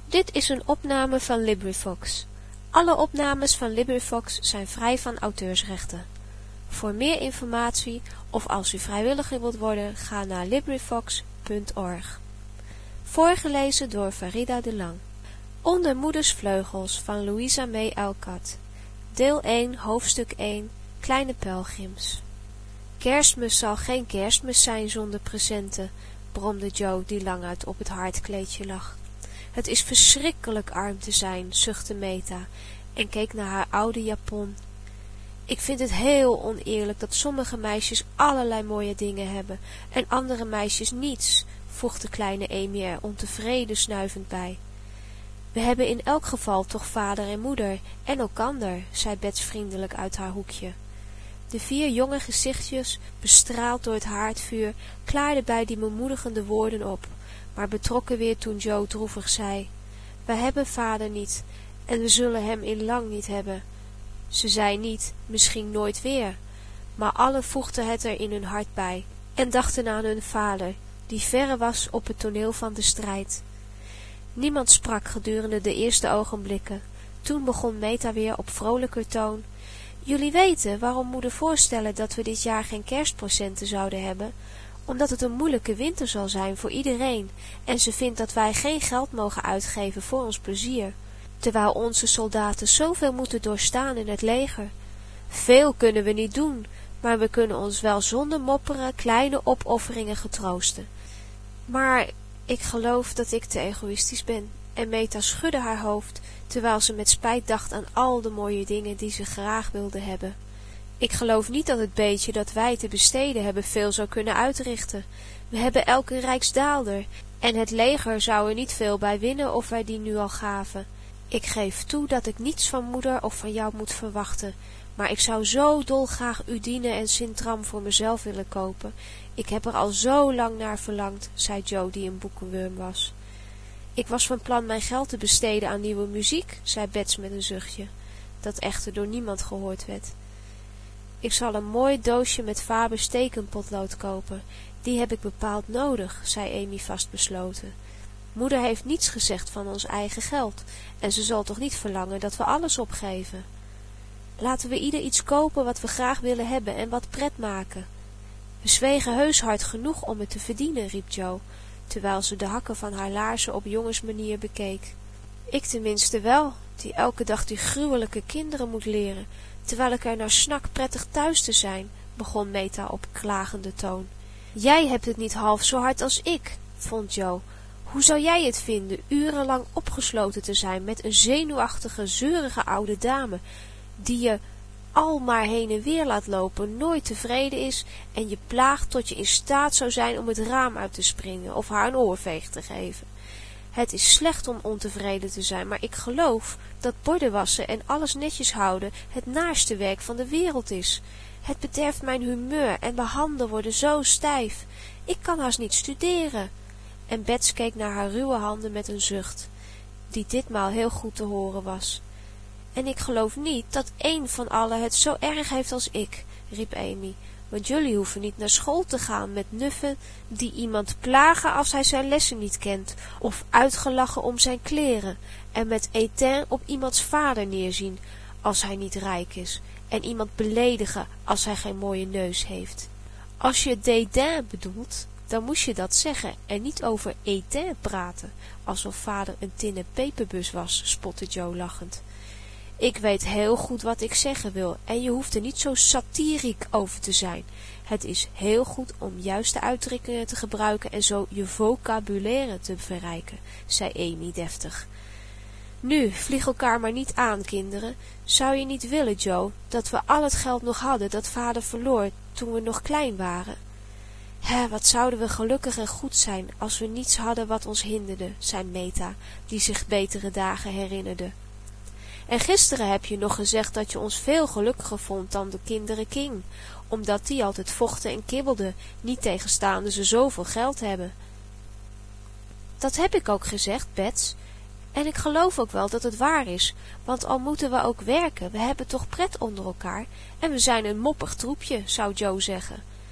Dit is een opname van LibriVox. Alle opnames van LibriVox zijn vrij van auteursrechten. Voor meer informatie of als u vrijwilliger wilt worden, ga naar LibriVox.org. Voorgelezen door Farida de Lang. Onder Moeders Vleugels van Louisa May Alcott. Deel 1, hoofdstuk 1, Kleine pelgrims. Kerstmis zal geen kerstmis zijn zonder presenten, bromde Jo, die languit op het haardkleedje lag. Het is verschrikkelijk arm te zijn, zuchtte Meta en keek naar haar oude japon. Ik vind het heel oneerlijk dat sommige meisjes allerlei mooie dingen hebben en andere meisjes niets, voegde kleine Amy er ontevreden snuivend bij. We hebben in elk geval toch vader en moeder en elkander, zei Bets vriendelijk uit haar hoekje. De 4 jonge gezichtjes, bestraald door het haardvuur, klaarden bij die bemoedigende woorden op, maar betrokken weer toen Jo droevig zei: wij hebben vader niet en we zullen hem in lang niet hebben. Ze zei niet, misschien nooit weer, maar allen voegden het er in hun hart bij en dachten aan hun vader, die verre was op het toneel van de strijd. Niemand sprak gedurende de eerste ogenblikken. Toen begon Meta weer op vrolijker toon: jullie weten waarom moeder voorstellen dat we dit jaar geen kerstpresenten zouden hebben, omdat het een moeilijke winter zal zijn voor iedereen en ze vindt dat wij geen geld mogen uitgeven voor ons plezier, terwijl onze soldaten zoveel moeten doorstaan in het leger. Veel kunnen we niet doen, maar we kunnen ons wel zonder mopperen kleine opofferingen getroosten. Maar ik geloof dat ik te egoïstisch ben. En Meta schudde haar hoofd, terwijl ze met spijt dacht aan al de mooie dingen die ze graag wilde hebben. Ik geloof niet dat het beetje dat wij te besteden hebben veel zou kunnen uitrichten. We hebben elk een rijksdaalder, en het leger zou er niet veel bij winnen of wij die nu al gaven. Ik geef toe dat ik niets van moeder of van jou moet verwachten, maar ik zou zo dolgraag Udine en Sintram voor mezelf willen kopen. Ik heb er al zo lang naar verlangd, zei Jo, die een boekenworm was. Ik was van plan mijn geld te besteden aan nieuwe muziek, zei Bets met een zuchtje, dat echter door niemand gehoord werd. Ik zal een mooi doosje met Fabers tekenpotlood kopen. Die heb ik bepaald nodig, zei Amy vastbesloten. Moeder heeft niets gezegd van ons eigen geld, en ze zal toch niet verlangen dat we alles opgeven. Laten we ieder iets kopen wat we graag willen hebben en wat pret maken. We zwegen heus hard genoeg om het te verdienen, riep Jo, terwijl ze de hakken van haar laarzen op jongensmanier bekeek. Ik tenminste wel, die elke dag die gruwelijke kinderen moet leren, terwijl ik er naar snak prettig thuis te zijn, begon Meta op klagende toon. Jij hebt het niet half zo hard als ik, vond Jo. Hoe zou jij het vinden, urenlang opgesloten te zijn met een zenuwachtige, zeurige oude dame, die je al maar heen en weer laat lopen, nooit tevreden is en je plaagt tot je in staat zou zijn om het raam uit te springen of haar een oorveeg te geven. Het is slecht om ontevreden te zijn, maar ik geloof dat borden wassen en alles netjes houden het naarste werk van de wereld is. Het bederft mijn humeur en mijn handen worden zo stijf. Ik kan haast niet studeren. En Bets keek naar haar ruwe handen met een zucht, die ditmaal heel goed te horen was. En ik geloof niet dat één van allen het zo erg heeft als ik, riep Amy, want jullie hoeven niet naar school te gaan met nuffen die iemand plagen als hij zijn lessen niet kent, of uitgelachen om zijn kleren, en met étain op iemands vader neerzien als hij niet rijk is, en iemand beledigen als hij geen mooie neus heeft. Als je dédain bedoelt, dan moest je dat zeggen en niet over étain praten, alsof vader een tinnen peperbus was, spotte Jo lachend. Ik weet heel goed wat ik zeggen wil en je hoeft er niet zo satiriek over te zijn. Het is heel goed om juiste uitdrukkingen te gebruiken en zo je vocabulaire te verrijken, zei Amy deftig. Nu, vlieg elkaar maar niet aan, kinderen. Zou je niet willen, Jo, dat we al het geld nog hadden dat vader verloor toen we nog klein waren? Wat zouden we gelukkig en goed zijn als we niets hadden wat ons hinderde, zei Meta, die zich betere dagen herinnerde. En gisteren heb je nog gezegd dat je ons veel gelukkiger vond dan de kinderen King, omdat die altijd vochten en kibbelden, niet tegenstaande ze zoveel geld hebben. Dat heb ik ook gezegd, Bets. En ik geloof ook wel dat het waar is, want al moeten we ook werken, we hebben toch pret onder elkaar, en we zijn een moppig troepje, zou Jo zeggen.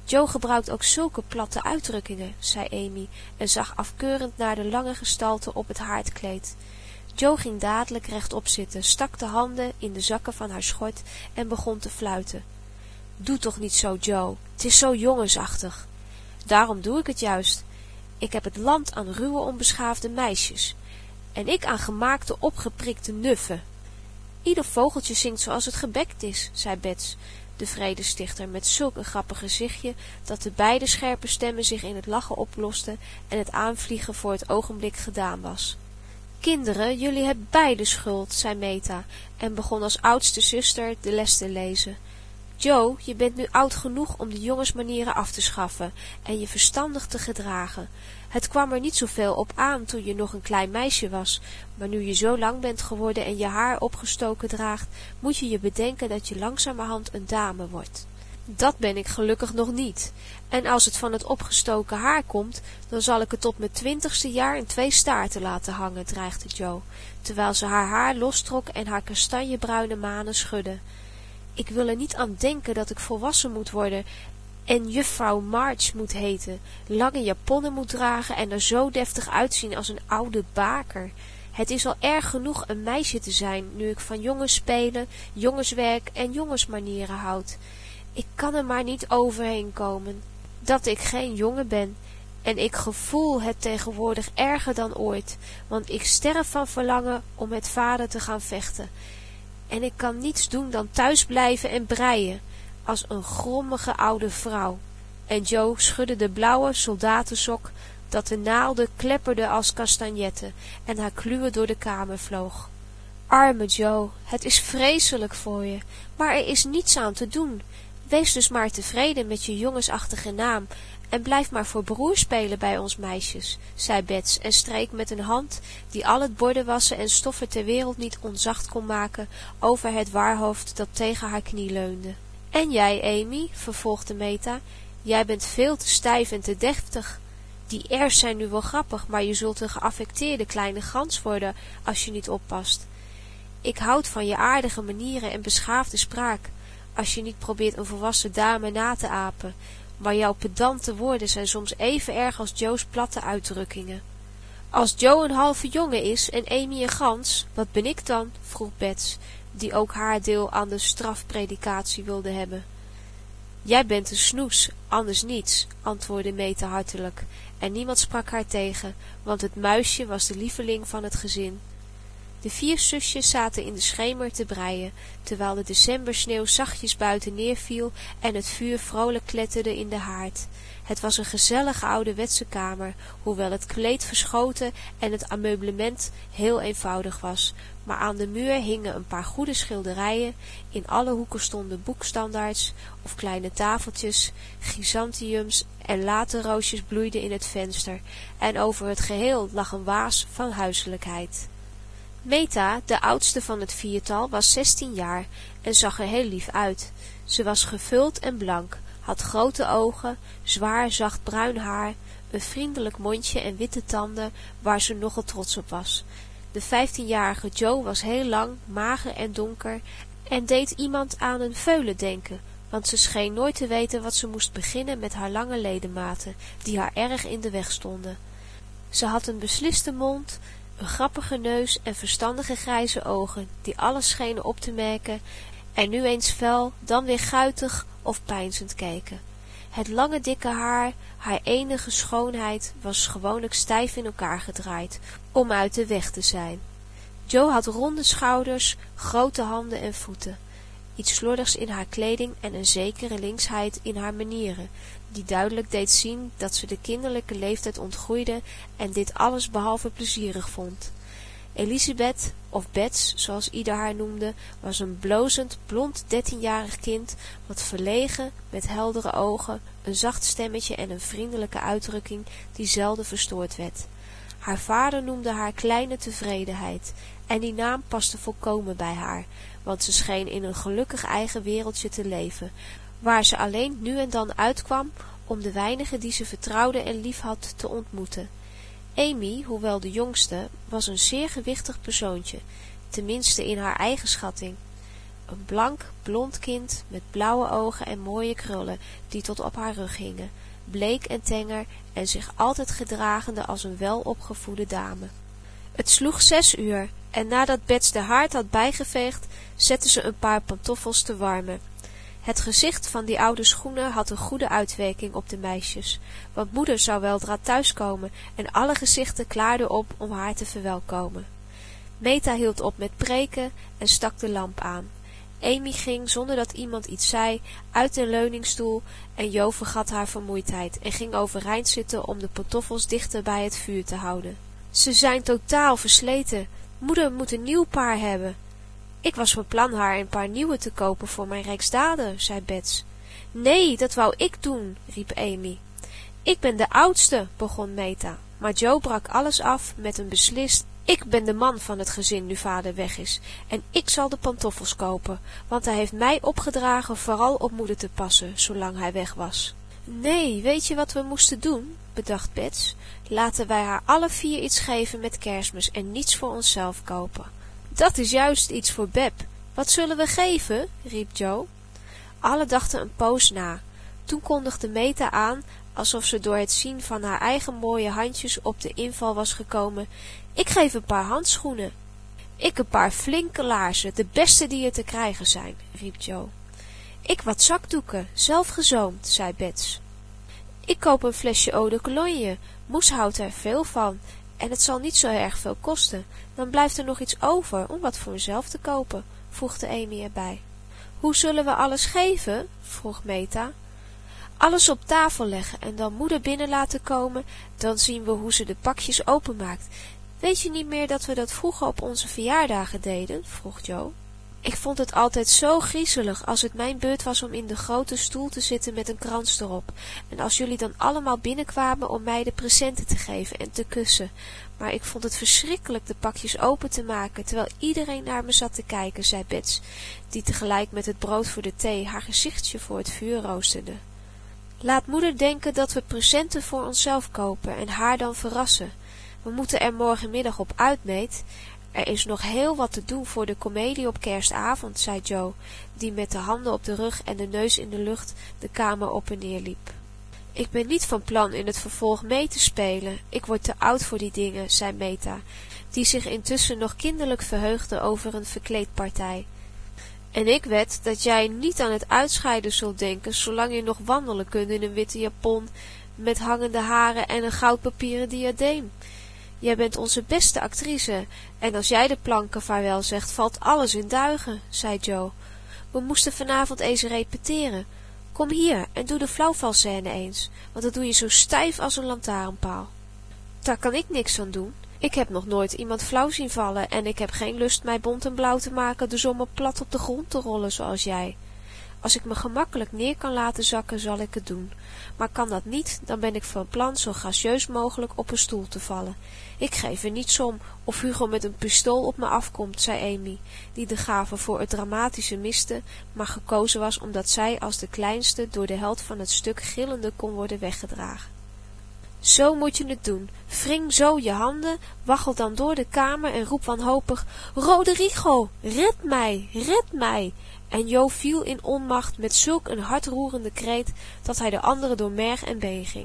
Joe gebruikt ook zulke platte uitdrukkingen, zei Amy en zag afkeurend naar de lange gestalte op het haardkleed. Joe ging dadelijk rechtop zitten, stak de handen in de zakken van haar schort en begon te fluiten. Doe toch niet zo, Joe, het is zo jongensachtig. Daarom doe ik het juist. Ik heb het land aan ruwe onbeschaafde meisjes en ik aan gemaakte opgeprikte nuffen. Ieder vogeltje zingt zoals het gebekt is, zei Bets, de vredestichter, met zulk een grappig gezichtje dat de beide scherpe stemmen zich in het lachen oplosten en het aanvliegen voor het ogenblik gedaan was. Kinderen, jullie hebben beide schuld, zei Meta en begon als oudste zuster de les te lezen. Joe, je bent nu oud genoeg om de jongensmanieren af te schaffen en je verstandig te gedragen. Het kwam er niet zoveel op aan toen je nog een klein meisje was, maar nu je zo lang bent geworden en je haar opgestoken draagt, moet je je bedenken dat je langzamerhand een dame wordt. Dat ben ik gelukkig nog niet. En als het van het opgestoken haar komt, dan zal ik het tot mijn 20ste jaar in 2 staarten laten hangen, dreigde Joe, terwijl ze haar haar lostrok en haar kastanjebruine manen schudde. Ik wil er niet aan denken dat ik volwassen moet worden en juffrouw March moet heten, lange japonnen moet dragen en er zo deftig uitzien als een oude baker. Het is al erg genoeg een meisje te zijn, nu ik van jongens spelen, jongenswerk en jongensmanieren houd. Ik kan er maar niet overheen komen, dat ik geen jongen ben, en ik gevoel het tegenwoordig erger dan ooit, want ik sterf van verlangen om met vader te gaan vechten. En ik kan niets doen dan thuis blijven en breien, als een grommige oude vrouw. En Joe schudde de blauwe soldatensok, dat de naalden klepperden als kastanjetten en haar kluwen door de kamer vloog. Arme Joe, het is vreselijk voor je, maar er is niets aan te doen. Wees dus maar tevreden met je jongensachtige naam en blijf maar voor broer spelen bij ons meisjes, zei Bets en streek met een hand, die al het bordenwassen en stoffen ter wereld niet onzacht kon maken, over het waarhoofd dat tegen haar knie leunde. En jij, Amy, vervolgde Meta, jij bent veel te stijf en te deftig. Die airs zijn nu wel grappig, maar je zult een geaffecteerde kleine gans worden als je niet oppast. Ik houd van je aardige manieren en beschaafde spraak, als je niet probeert een volwassen dame na te apen, maar jouw pedante woorden zijn soms even erg als Joe's platte uitdrukkingen. Als Joe een halve jongen is en Amy een gans, wat ben ik dan? Vroeg Bets, die ook haar deel aan de strafpredikatie wilde hebben. Jij bent een snoes, anders niets, antwoordde Meta hartelijk, en niemand sprak haar tegen, want het muisje was de lieveling van het gezin. De 4 zusjes zaten in de schemer te breien, terwijl de decembersneeuw zachtjes buiten neerviel en het vuur vrolijk kletterde in de haard. Het was een gezellige ouderwetse kamer, hoewel het kleed verschoten en het ameublement heel eenvoudig was, maar aan de muur hingen een paar goede schilderijen, in alle hoeken stonden boekstandaards of kleine tafeltjes, chrysanthemums en laterroosjes bloeiden in het venster, en over het geheel lag een waas van huiselijkheid. Meta, de oudste van het 4-tal, was 16 jaar en zag er heel lief uit. Ze was gevuld en blank, had grote ogen, zwaar zacht bruin haar, een vriendelijk mondje en witte tanden waar ze nogal trots op was. De 15-jarige Joe was heel lang, mager en donker en deed iemand aan een veulen denken, want ze scheen nooit te weten wat ze moest beginnen met haar lange ledematen, die haar erg in de weg stonden. Ze had een besliste mond, een grappige neus en verstandige grijze ogen, die alles schenen op te merken en nu eens fel, dan weer guitig of peinzend keken. Het lange dikke haar, haar enige schoonheid, was gewoonlijk stijf in elkaar gedraaid, om uit de weg te zijn. Joe had ronde schouders, grote handen en voeten, iets slordigs in haar kleding en een zekere linksheid in haar manieren, die duidelijk deed zien dat ze de kinderlijke leeftijd ontgroeide en dit alles behalve plezierig vond. Elisabeth, of Bets, zoals ieder haar noemde, was een blozend, blond 13-jarig kind, wat verlegen, met heldere ogen, een zacht stemmetje en een vriendelijke uitdrukking die zelden verstoord werd. Haar vader noemde haar kleine tevredenheid, en die naam paste volkomen bij haar, want ze scheen in een gelukkig eigen wereldje te leven, waar ze alleen nu en dan uitkwam om de weinigen die ze vertrouwde en liefhad te ontmoeten. Amy, hoewel de jongste, was een zeer gewichtig persoontje, tenminste in haar eigen schatting. een blank, blond kind met blauwe ogen en mooie krullen die tot op haar rug hingen, bleek en tenger en zich altijd gedragende als een welopgevoede dame. Het sloeg 6 uur en nadat Bets de haard had bijgeveegd, zette ze een paar pantoffels te warmen. Het gezicht van die oude schoenen had een goede uitwerking op de meisjes, want moeder zou weldra thuiskomen en alle gezichten klaarden op om haar te verwelkomen. Meta hield op met preken en stak de lamp aan. Amy ging, zonder dat iemand iets zei, uit de leuningstoel en Jo vergat haar vermoeidheid en ging overeind zitten om de pantoffels dichter bij het vuur te houden. Ze zijn totaal versleten. Moeder moet een nieuw paar hebben. Ik was van plan haar een paar nieuwe te kopen voor mijn rijksdaler, zei Bets. Nee, dat wou ik doen, riep Amy. Ik ben de oudste, begon Meta, maar Jo brak alles af met een beslist: ik ben de man van het gezin nu vader weg is en ik zal de pantoffels kopen, want hij heeft mij opgedragen vooral op moeder te passen, zolang hij weg was. Nee, weet je wat we moesten doen? Bedacht Bets. Laten wij haar alle 4 iets geven met Kerstmis en niets voor onszelf kopen. Dat is juist iets voor Beb. Wat zullen we geven? Riep Jo. Alle dachten een poos na. Toen kondigde Meta aan, alsof ze door het zien van haar eigen mooie handjes op de inval was gekomen: ik geef een paar handschoenen. Ik een paar flinke laarzen, de beste die er te krijgen zijn, riep Jo. Ik wat zakdoeken, zelf gezoomd, zei Bets. Ik koop een flesje eau de cologne, Moes houdt er veel van, en het zal niet zo erg veel kosten. Dan blijft er nog iets over om wat voor mezelf te kopen, voegde Amy erbij. Hoe zullen we alles geven? Vroeg Meta. Alles op tafel leggen en dan moeder binnen laten komen, dan zien we hoe ze de pakjes openmaakt. Weet je niet meer dat we dat vroeger op onze verjaardagen deden? Vroeg Jo. Ik vond het altijd zo griezelig als het mijn beurt was om in de grote stoel te zitten met een krans erop, en als jullie dan allemaal binnenkwamen om mij de presenten te geven en te kussen. Maar ik vond het verschrikkelijk de pakjes open te maken, terwijl iedereen naar me zat te kijken, zei Bets, die tegelijk met het brood voor de thee haar gezichtje voor het vuur roosterde. Laat moeder denken dat we presenten voor onszelf kopen en haar dan verrassen. We moeten er morgenmiddag op uit, meet. Er is nog heel wat te doen voor de komedie op kerstavond, zei Jo, die met de handen op de rug en de neus in de lucht de kamer op en neer liep. Ik ben niet van plan in het vervolg mee te spelen. Ik word te oud voor die dingen, zei Meta, die zich intussen nog kinderlijk verheugde over een verkleedpartij. En ik wed dat jij niet aan het uitscheiden zult denken, zolang je nog wandelen kunt in een witte japon met hangende haren en een goudpapieren diadeem. Jij bent onze beste actrice, en als jij de planken vaarwel zegt, valt alles in duigen, zei Jo. We moesten vanavond eens repeteren. Kom hier en doe de flauwvalscène eens, want dat doe je zo stijf als een lantaarnpaal. Daar kan ik niks aan doen. Ik heb nog nooit iemand flauw zien vallen en ik heb geen lust mij bont en blauw te maken dus om me plat op de grond te rollen zoals jij. Als ik me gemakkelijk neer kan laten zakken, zal ik het doen. Maar kan dat niet, dan ben ik van plan zo gracieus mogelijk op een stoel te vallen. Ik geef er niets om of Hugo met een pistool op me afkomt, zei Amy, die de gave voor het dramatische miste, maar gekozen was omdat zij als de kleinste door de held van het stuk gillende kon worden weggedragen. Zo moet je het doen. Wring zo je handen, waggel dan door de kamer en roep wanhopig: Roderigo, red mij, red mij! En Jo viel in onmacht met zulk een hartroerende kreet, dat hij de anderen door merg en been ging.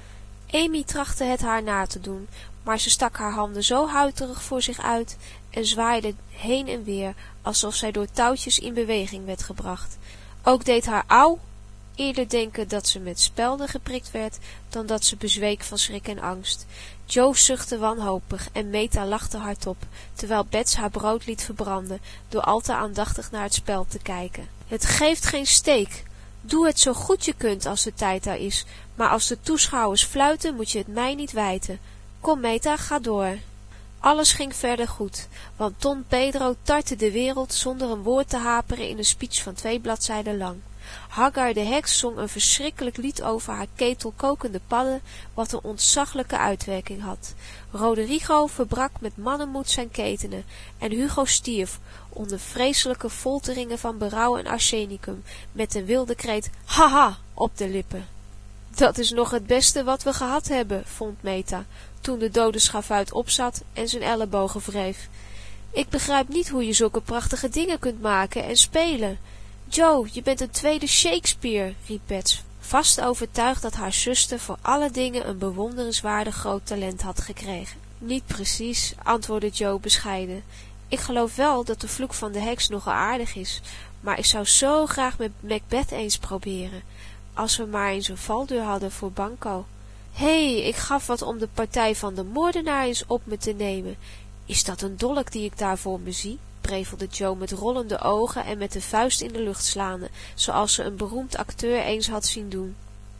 Amy trachtte het haar na te doen, maar ze stak haar handen zo huiterig voor zich uit en zwaaide heen en weer, alsof zij door touwtjes in beweging werd gebracht. Ook deed haar auw eerder denken dat ze met spelden geprikt werd, dan dat ze bezweek van schrik en angst. Jo zuchtte wanhopig en Meta lachte hardop, terwijl Bets haar brood liet verbranden, door al te aandachtig naar het spel te kijken. Het geeft geen steek. Doe het zo goed je kunt als de tijd daar is, maar als de toeschouwers fluiten, moet je het mij niet wijten. Kom Meta, ga door. Alles ging verder goed, want Don Pedro tartte de wereld zonder een woord te haperen in een speech van 2 bladzijden lang. Hagar de heks zong een verschrikkelijk lied over haar ketel kokende padden, wat een ontzaglijke uitwerking had. Roderigo verbrak met mannenmoed zijn ketenen, en Hugo stierf, onder vreselijke folteringen van berouw en arsenicum, met een wilde kreet haha op de lippen. Dat is nog het beste wat we gehad hebben, vond Meta, toen de dode schavuit opzat en zijn ellebogen wreef. Ik begrijp niet hoe je zulke prachtige dingen kunt maken en spelen. Joe, je bent een tweede Shakespeare, riep Bets, vast overtuigd dat haar zuster voor alle dingen een bewonderenswaardig groot talent had gekregen. Niet precies, antwoordde Joe bescheiden. Ik geloof wel dat de vloek van de heks nogal aardig is, maar ik zou zo graag met Macbeth eens proberen, als we maar eens een valdeur hadden voor Banco. Hé, ik gaf wat om de partij van de moordenaar eens op me te nemen. Is dat een dolk die ik daar voor me zie? Prevelde Joe met rollende ogen en met de vuist in de lucht slaande, zoals ze een beroemd acteur eens had zien doen.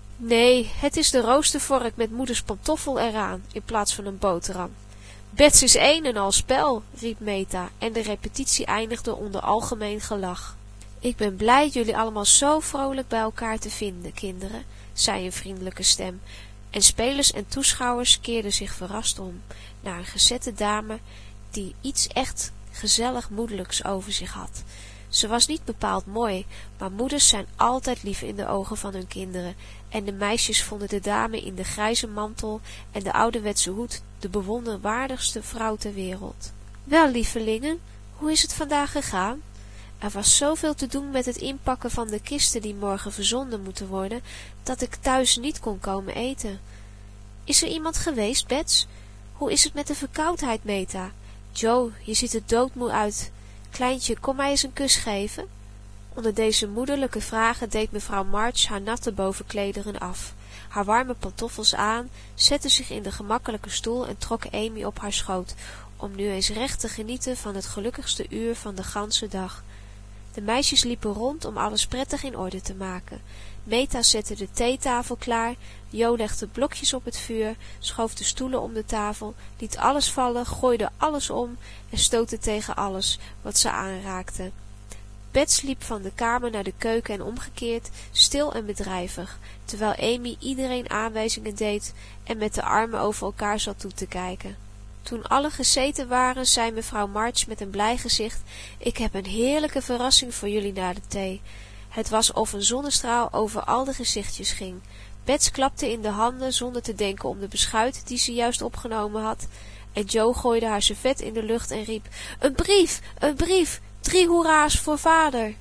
Nee, het is de roostervork met moeders pantoffel eraan, in plaats van een boterham. Bets is een en al spel, riep Meta, en de repetitie eindigde onder algemeen gelach. Ik ben blij jullie allemaal zo vrolijk bij elkaar te vinden, kinderen, zei een vriendelijke stem, en spelers en toeschouwers keerden zich verrast om, naar een gezette dame, die iets echt gezellig moedelijks over zich had. Ze was niet bepaald mooi, maar moeders zijn altijd lief in de ogen van hun kinderen, en de meisjes vonden de dame in de grijze mantel en de ouderwetse hoed de bewonderwaardigste vrouw ter wereld. Wel, lievelingen, hoe is het vandaag gegaan? Er was zoveel te doen met het inpakken van de kisten die morgen verzonden moeten worden, dat ik thuis niet kon komen eten. Is er iemand geweest, Bets? Hoe is het met de verkoudheid, Meta? Joe, je ziet er doodmoe uit. Kleintje, kom mij eens een kus geven. Onder deze moederlijke vragen deed mevrouw March haar natte bovenklederen af, haar warme pantoffels aan, zette zich in de gemakkelijke stoel en trok Amy op haar schoot, om nu eens recht te genieten van het gelukkigste uur van de ganse dag. De meisjes liepen rond om alles prettig in orde te maken. Meta zette de theetafel klaar, Jo legde blokjes op het vuur, schoof de stoelen om de tafel, liet alles vallen, gooide alles om en stootte tegen alles wat ze aanraakte. Bets liep van de kamer naar de keuken en omgekeerd, stil en bedrijvig, terwijl Amy iedereen aanwijzingen deed en met de armen over elkaar zat toe te kijken. Toen alle gezeten waren, zei mevrouw March met een blij gezicht: ik heb een heerlijke verrassing voor jullie na de thee. Het was of een zonnestraal over al de gezichtjes ging. Bets klapte in de handen zonder te denken om de beschuit die ze juist opgenomen had, en Jo gooide haar servet in de lucht en riep: een brief, een brief, 3 hoera's voor vader.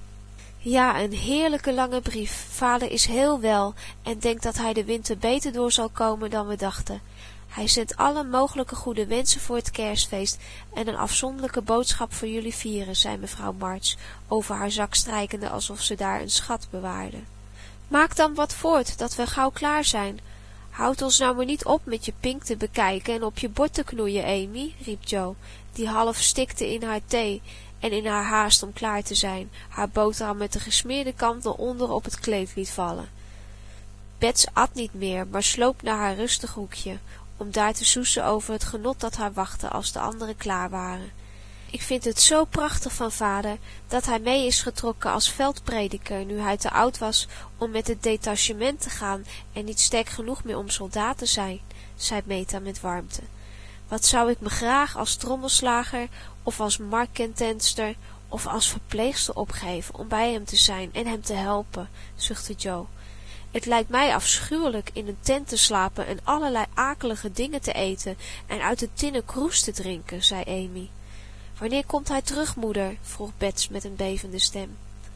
Ja, een heerlijke lange brief. Vader is heel wel en denkt dat hij de winter beter door zal komen dan we dachten. Hij zendt alle mogelijke goede wensen voor het kerstfeest en een afzonderlijke boodschap voor jullie vieren, zei mevrouw March, over haar zak strijkende alsof ze daar een schat bewaarde. Maak dan wat voort, dat we gauw klaar zijn. Houd ons nou maar niet op met je pink te bekijken en op je bord te knoeien, Amy, riep Jo, die half stikte in haar thee en in haar haast om klaar te zijn, haar boterham met de gesmeerde kant naar onder op het kleed liet vallen. Bets at niet meer, maar sloop naar haar rustig hoekje, om daar te soesen over het genot dat haar wachtte als de anderen klaar waren. Ik vind het zo prachtig van vader, dat hij mee is getrokken als veldprediker, nu hij te oud was om met het detachement te gaan en niet sterk genoeg meer om soldaat te zijn, zei Meta met warmte. Wat zou ik me graag als trommelslager of als marktkentenster of als verpleegster opgeven om bij hem te zijn en hem te helpen, zuchtte Jo. Het lijkt mij afschuwelijk in een tent te slapen en allerlei akelige dingen te eten en uit een tinnen kroes te drinken, zei Amy. Wanneer komt hij terug, moeder? Vroeg Bets met een bevende stem.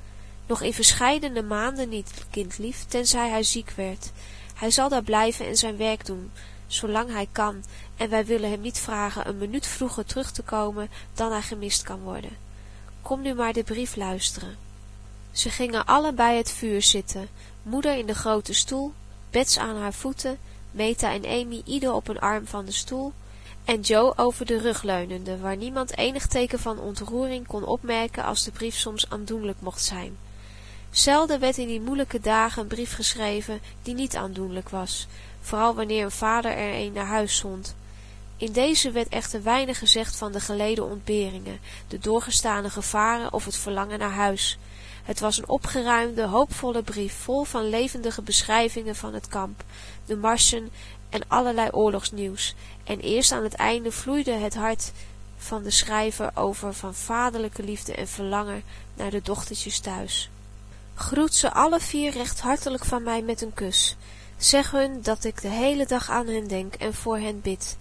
Nog in verscheidene maanden niet, kindlief, tenzij hij ziek werd. Hij zal daar blijven en zijn werk doen, zolang hij kan, en wij willen hem niet vragen een minuut vroeger terug te komen dan hij gemist kan worden. Kom nu maar de brief luisteren. Ze gingen allen bij het vuur zitten, moeder in de grote stoel, Bets aan haar voeten, Meta en Amy ieder op een arm van de stoel, en Jo over de rug leunende, waar niemand enig teken van ontroering kon opmerken als de brief soms aandoenlijk mocht zijn. Zelden werd in die moeilijke dagen een brief geschreven die niet aandoenlijk was, vooral wanneer een vader er een naar huis zond. In deze werd echter weinig gezegd van de geleden ontberingen, de doorgestane gevaren of het verlangen naar huis. Het was een opgeruimde, hoopvolle brief, vol van levendige beschrijvingen van het kamp, de marsen en allerlei oorlogsnieuws, en eerst aan het einde vloeide het hart van de schrijver over van vaderlijke liefde en verlangen naar de dochtertjes thuis. Groet ze alle 4 recht hartelijk van mij met een kus. Zeg hun dat ik de hele dag aan hen denk en voor hen bid,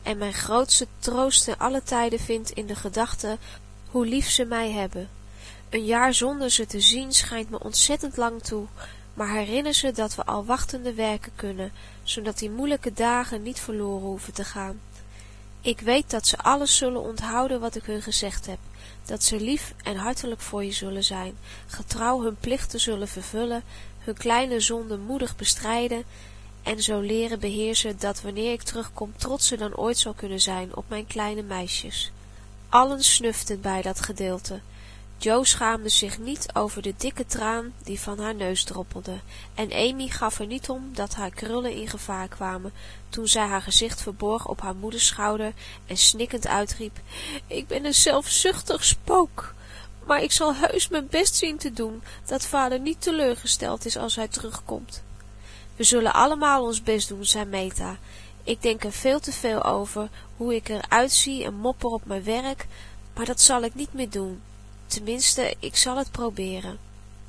en mijn grootste troost te alle tijden vind in de gedachte hoe lief ze mij hebben. Een jaar zonder ze te zien schijnt me ontzettend lang toe, maar herinner ze dat we al wachtende werken kunnen, zodat die moeilijke dagen niet verloren hoeven te gaan. Ik weet dat ze alles zullen onthouden wat ik hun gezegd heb, dat ze lief en hartelijk voor je zullen zijn, getrouw hun plichten zullen vervullen, hun kleine zonden moedig bestrijden en zo leren beheersen dat wanneer ik terugkom trotser dan ooit zal kunnen zijn op mijn kleine meisjes. Allen snuften bij dat gedeelte. Jo schaamde zich niet over de dikke traan die van haar neus droppelde, en Amy gaf er niet om dat haar krullen in gevaar kwamen, toen zij haar gezicht verborg op haar moeders schouder en snikkend uitriep, ik ben een zelfzuchtig spook, maar ik zal heus mijn best zien te doen, dat vader niet teleurgesteld is als hij terugkomt. We zullen allemaal ons best doen, zei Meta. Ik denk er veel te veel over, hoe ik eruit zie en mopper op mijn werk, maar dat zal ik niet meer doen. Tenminste, ik zal het proberen.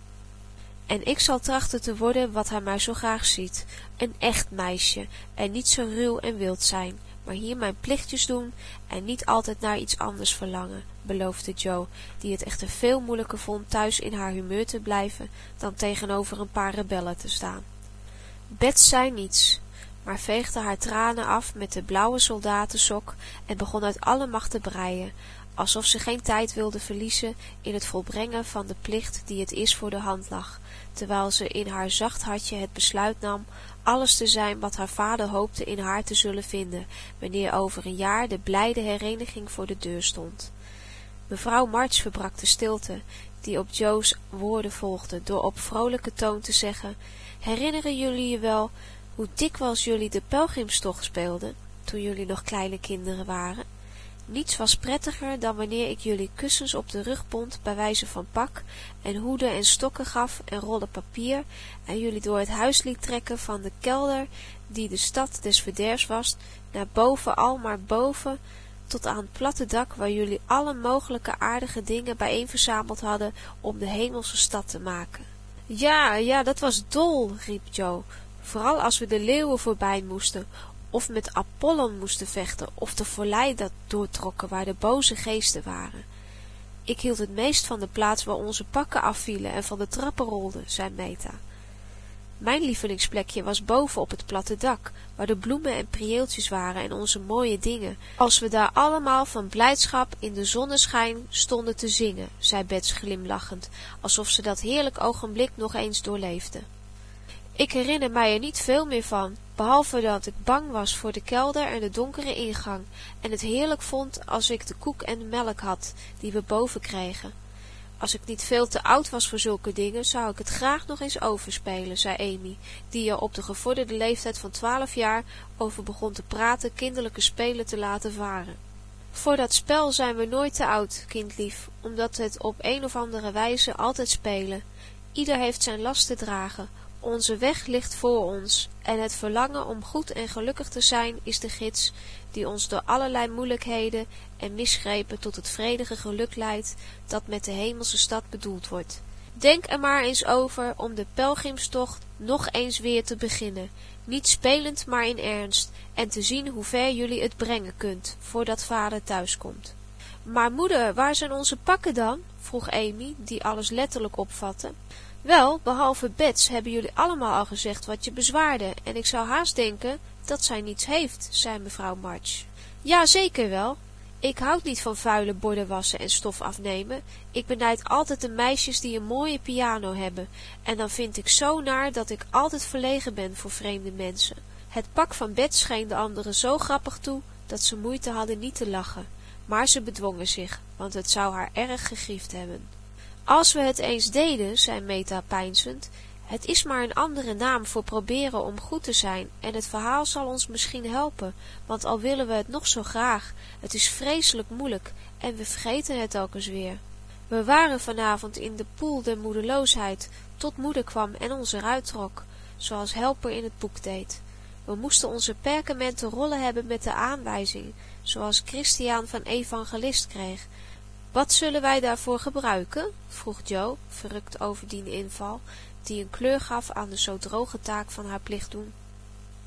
En ik zal trachten te worden wat hij maar zo graag ziet, een echt meisje, en niet zo ruw en wild zijn, maar hier mijn plichtjes doen en niet altijd naar iets anders verlangen, beloofde Jo, die het echter veel moeilijker vond thuis in haar humeur te blijven dan tegenover een paar rebellen te staan. Bets zei niets, maar veegde haar tranen af met de blauwe soldatensok en begon uit alle macht te breien, alsof ze geen tijd wilde verliezen in het volbrengen van de plicht die het is voor de hand lag, terwijl ze in haar zacht hartje het besluit nam alles te zijn wat haar vader hoopte in haar te zullen vinden, wanneer over een jaar de blijde hereniging voor de deur stond. Mevrouw March verbrak de stilte, die op Jo's woorden volgde, door op vrolijke toon te zeggen, herinneren jullie je wel hoe dikwijls jullie de pelgrimstocht speelden, toen jullie nog kleine kinderen waren? Niets was prettiger dan wanneer ik jullie kussens op de rug bond bij wijze van pak en hoeden en stokken gaf en rollen papier en jullie door het huis liet trekken van de kelder die de stad des verderfs was, naar boven al maar boven, tot aan het platte dak waar jullie alle mogelijke aardige dingen bijeenverzameld hadden om de hemelse stad te maken. Ja, dat was dol, riep Jo, vooral als we de leeuwen voorbij moesten, of met Apollon moesten vechten, of de vallei dat doortrokken waar de boze geesten waren. Ik hield het meest van de plaats waar onze pakken afvielen en van de trappen rolden, zei Meta. Mijn lievelingsplekje was boven op het platte dak, waar de bloemen en prieeltjes waren en onze mooie dingen, als we daar allemaal van blijdschap in de zonneschijn stonden te zingen, zei Bets glimlachend, alsof ze dat heerlijk ogenblik nog eens doorleefde. Ik herinner mij er niet veel meer van, behalve dat ik bang was voor de kelder en de donkere ingang, en het heerlijk vond als ik de koek en de melk had, die we boven kregen. Als ik niet veel te oud was voor zulke dingen, zou ik het graag nog eens overspelen, zei Amy, die er op de gevorderde leeftijd van 12 jaar over begon te praten kinderlijke spelen te laten varen. Voor dat spel zijn we nooit te oud, kindlief, omdat we het op een of andere wijze altijd spelen. Ieder heeft zijn last te dragen. Onze weg ligt voor ons, en het verlangen om goed en gelukkig te zijn is de gids, die ons door allerlei moeilijkheden en misgrepen tot het vredige geluk leidt, dat met de hemelse stad bedoeld wordt. Denk er maar eens over om de pelgrimstocht nog eens weer te beginnen, niet spelend maar in ernst, en te zien hoe ver jullie het brengen kunt, voordat vader thuiskomt. Maar moeder, waar zijn onze pakken dan? Vroeg Amy, die alles letterlijk opvatte. Wel, behalve Bets hebben jullie allemaal al gezegd wat je bezwaarde, en ik zou haast denken dat zij niets heeft, zei mevrouw March. Ja, zeker wel. Ik houd niet van vuile borden wassen en stof afnemen. Ik benijd altijd de meisjes die een mooie piano hebben, en dan vind ik zo naar dat ik altijd verlegen ben voor vreemde mensen. Het pak van Bets scheen de anderen zo grappig toe, dat ze moeite hadden niet te lachen, maar ze bedwongen zich, want het zou haar erg gegriefd hebben. Als we het eens deden, zei Meta peinzend, het is maar een andere naam voor proberen om goed te zijn, en het verhaal zal ons misschien helpen, want al willen we het nog zo graag, het is vreselijk moeilijk, en we vergeten het ook eens weer. We waren vanavond in de poel der moedeloosheid, tot moeder kwam en ons eruit trok, zoals Helper in het boek deed. We moesten onze perkamenten rollen hebben met de aanwijzing, zoals Christiaan van Evangelist kreeg. Wat zullen wij daarvoor gebruiken? Vroeg Jo, verrukt over dien inval, die een kleur gaf aan de zo droge taak van haar plicht doen.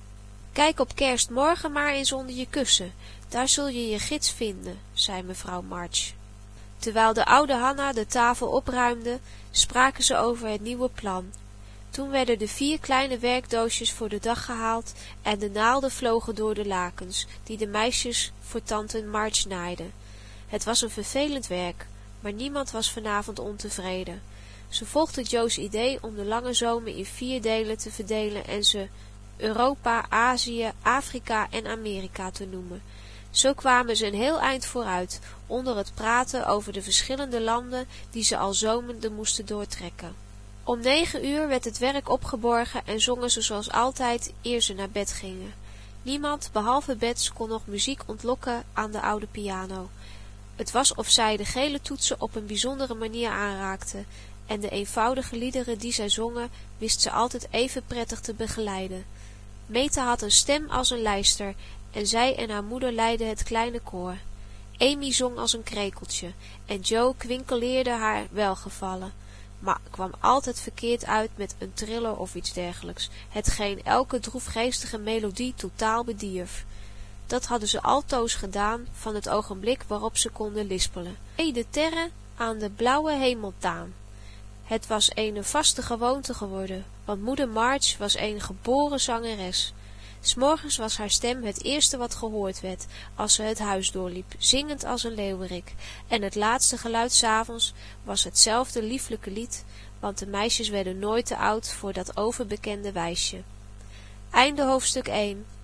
Kijk op kerstmorgen maar eens onder je kussen, daar zul je je gids vinden, zei mevrouw March. Terwijl de oude Hanna de tafel opruimde, spraken ze over het nieuwe plan. Toen werden de 4 kleine werkdoosjes voor de dag gehaald en de naalden vlogen door de lakens, die de meisjes voor tante March naaiden. Het was een vervelend werk, maar niemand was vanavond ontevreden. Ze volgden Jo's idee om de lange zomer in 4 delen te verdelen en ze Europa, Azië, Afrika en Amerika te noemen. Zo kwamen ze een heel eind vooruit, onder het praten over de verschillende landen die ze al zomende moesten doortrekken. Om 9 uur werd het werk opgeborgen en zongen ze zoals altijd eer ze naar bed gingen. Niemand, behalve Bets, kon nog muziek ontlokken aan de oude piano. Het was of zij de gele toetsen op een bijzondere manier aanraakte, en de eenvoudige liederen die zij zongen, wist ze altijd even prettig te begeleiden. Meta had een stem als een lijster, en zij en haar moeder leidden het kleine koor. Amy zong als een krekeltje, en Jo kwinkeleerde haar welgevallen, maar kwam altijd verkeerd uit met een triller of iets dergelijks, hetgeen elke droefgeestige melodie totaal bedierf. Dat hadden ze altoos gedaan van het ogenblik waarop ze konden lispelen. De terren aan de blauwe hemeltaan. Het was een vaste gewoonte geworden, want moeder March was een geboren zangeres. 'S Morgens was haar stem het eerste wat gehoord werd, als ze het huis doorliep, zingend als een leeuwerik, en het laatste geluid 's avonds was hetzelfde lieflijke lied, want de meisjes werden nooit te oud voor dat overbekende wijsje. Einde hoofdstuk 1.